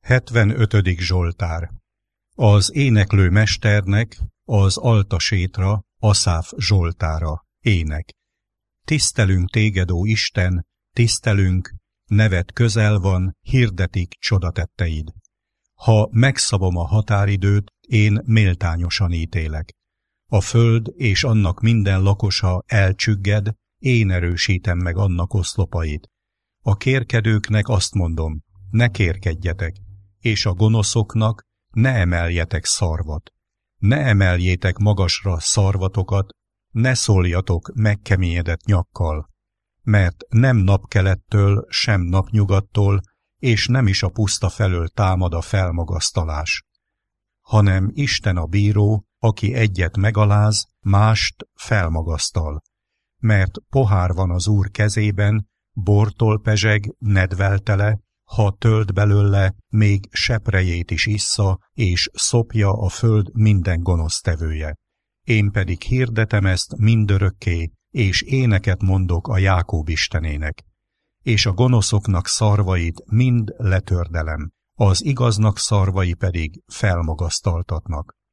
75. Zsoltár. Az éneklő mesternek, az altasétra, Aszáf zsoltára, ének. Tisztelünk téged, ó Isten, tisztelünk, neved közel van, hirdetik csodatetteid. Ha megszabom a határidőt, én méltányosan ítélek. A föld és annak minden lakosa elcsügged, én erősítem meg annak oszlopait. A kérkedőknek azt mondom, ne kérkedjetek, és a gonoszoknak ne emeljetek szarvat. Ne emeljétek magasra szarvatokat, ne szóljatok megkeményedett nyakkal, mert nem napkelettől, sem napnyugattól, és nem is a puszta felől támad a felmagasztalás, hanem Isten a bíró, aki egyet megaláz, mást felmagasztal. Mert pohár van az Úr kezében, bortól pezseg, nedvel tele, ha tölt belőle, még seprejét is issza, és szopja a föld minden gonosztevője. Én pedig hirdetem ezt mindörökké, és éneket mondok a Jákób Istenének. És a gonoszoknak szarvait mind letördelem, az igaznak szarvai pedig felmagasztaltatnak.